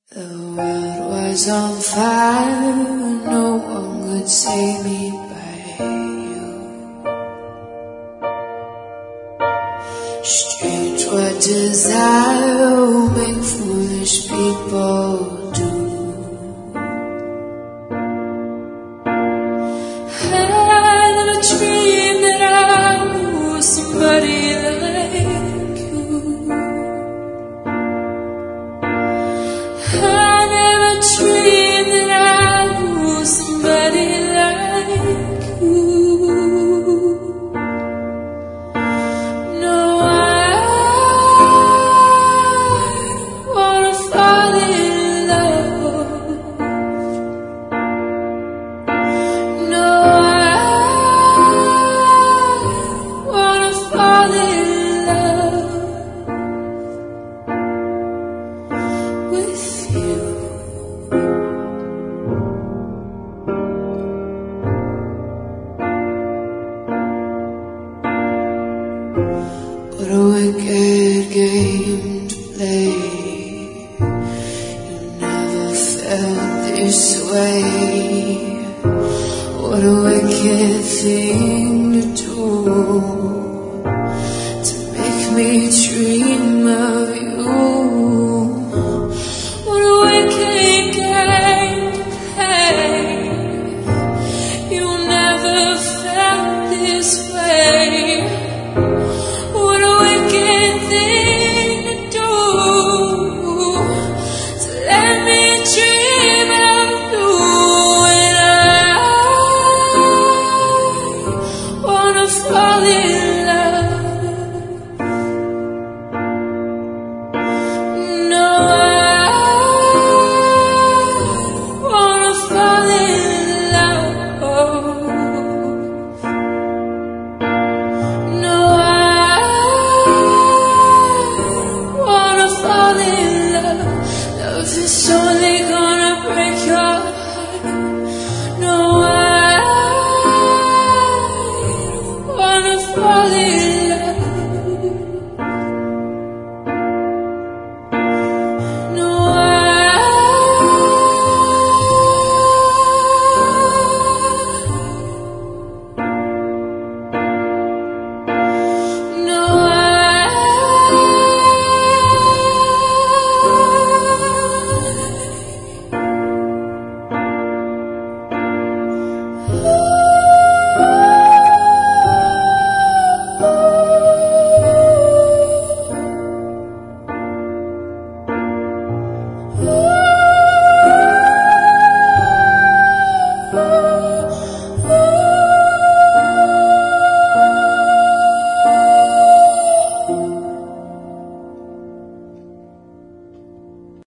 The world was on fire, no one could save me but you. Strange what desire will make foolish people do. I never dreamed that I was somebody like you. I never dreamed that I was somebody like you. No, I wanna fall in love. No, I wanna fall in love with you. What a wicked game to play. You never felt this way. What a wicked thing to do, to make me dream of